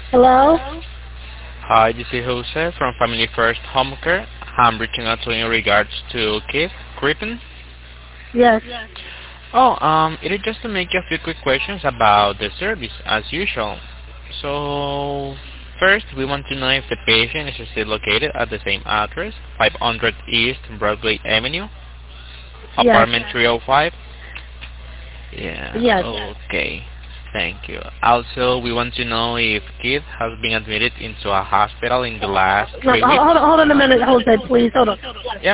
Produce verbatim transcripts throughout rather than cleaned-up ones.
Hello? Hi, this is Jose from Family First Home Care. I'm reaching out to you in regards to Keith Crippen. Yes. Oh, um, it is just to make you a few quick questions about the service, as usual. So, first, we want to know if the patient is still located at the same address, five hundred East Broadway Avenue, Yes. apartment three oh five. Yeah, Yes. okay. Thank you. Also, we want to know if Keith has been admitted into a hospital in the last No, three ho- weeks. hold on, hold on a minute, Jose, please. Hold on. Yeah.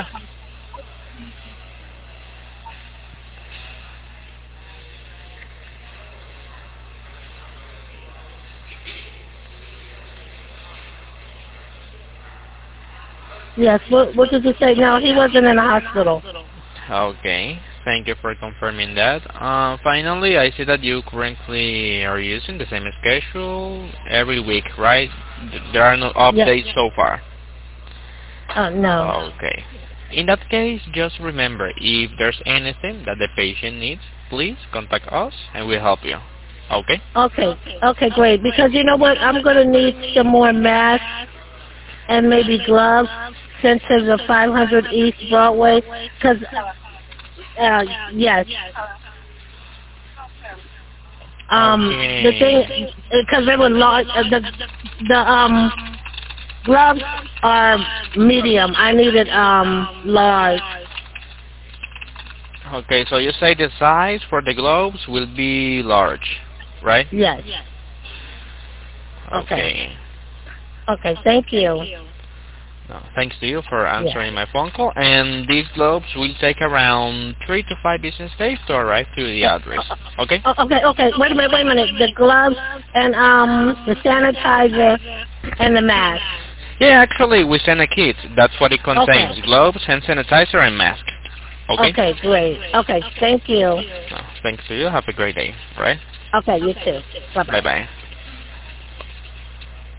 Yes. What, what did you say? No, he wasn't in the hospital. Okay. Thank you for confirming that. Uh, finally, I see that you currently are using the same schedule every week, right? Th- There are no Yes. updates so far. Uh, no. Okay. In that case, just remember, if there's anything that the patient needs, please contact us and we'll help you. Okay? Okay. Okay, great. Because you know what? I'm going to need some more masks and maybe gloves sent to the five hundred East Broadway. Because, uh, yes. Um, the Okay. thing, because they were large, uh, the, the, um, gloves are medium. I needed, um, large. Okay, so you say the size for the globes will be large, right? Yes. Okay. Okay. Okay, thank you. No, thanks to you for Yeah. answering my phone call. And these globes will take around three to five business days to arrive to the Uh, address. Okay? uh, okay, okay. Wait a minute, wait a minute. The gloves and um the sanitizer and the mask. Yeah, actually, we send a kit. That's what it Okay. contains. Globes, hand sanitizer, and mask. Okay? Okay, great. Okay, thank you. No, thanks to you. Have a great day. Right? Okay, you too. Bye bye. Bye-bye.